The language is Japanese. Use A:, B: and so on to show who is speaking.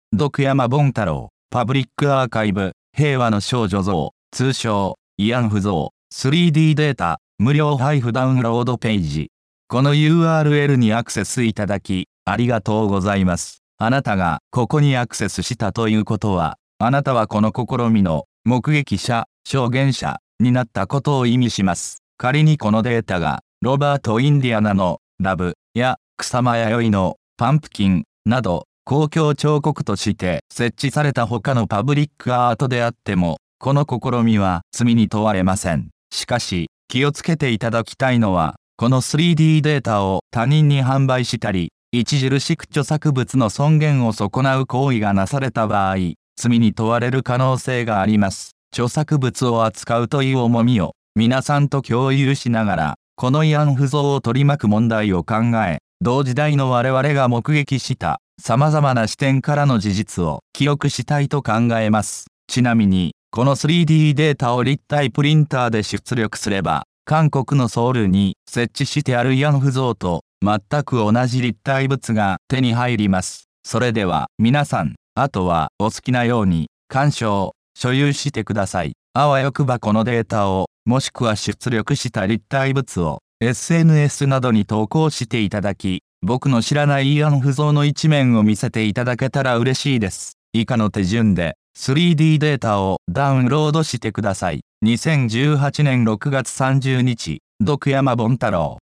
A: 徳山盆太郎、パブリックアーカイブ、平和の少女像、通称、慰安婦像、3D データ、無料配布ダウンロードページ。この URL にアクセスいただき、ありがとうございます。あなたがここにアクセスしたということは、あなたはこの試みの目撃者、証言者になったことを意味します。仮にこのデータが、ロバート・インディアナのラブや草間彌生のパンプキンなど、公共彫刻として設置された他のパブリックアートであっても、この試みは罪に問われません。しかし、気をつけていただきたいのは、この 3D データを他人に販売したり、著しく著作物の尊厳を損なう行為がなされた場合、罪に問われる可能性があります。著作物を扱うという重みを皆さんと共有しながら、この慰安婦像を取り巻く問題を考え、同時代の我々が目撃した様々な視点からの事実を記憶したいと考えます。ちなみに、この 3D データを立体プリンターで出力すれば、韓国のソウルに設置してある慰安婦像と全く同じ立体物が手に入ります。それでは皆さん、あとはお好きなように鑑賞、所有してください。あわよくばこのデータを、もしくは出力した立体物を SNS などに投稿していただき、僕の知らない慰安婦像の一面を見せていただけたら嬉しいです。以下の手順で 3D データをダウンロードしてください。2018年6月30日、徳山盆太郎。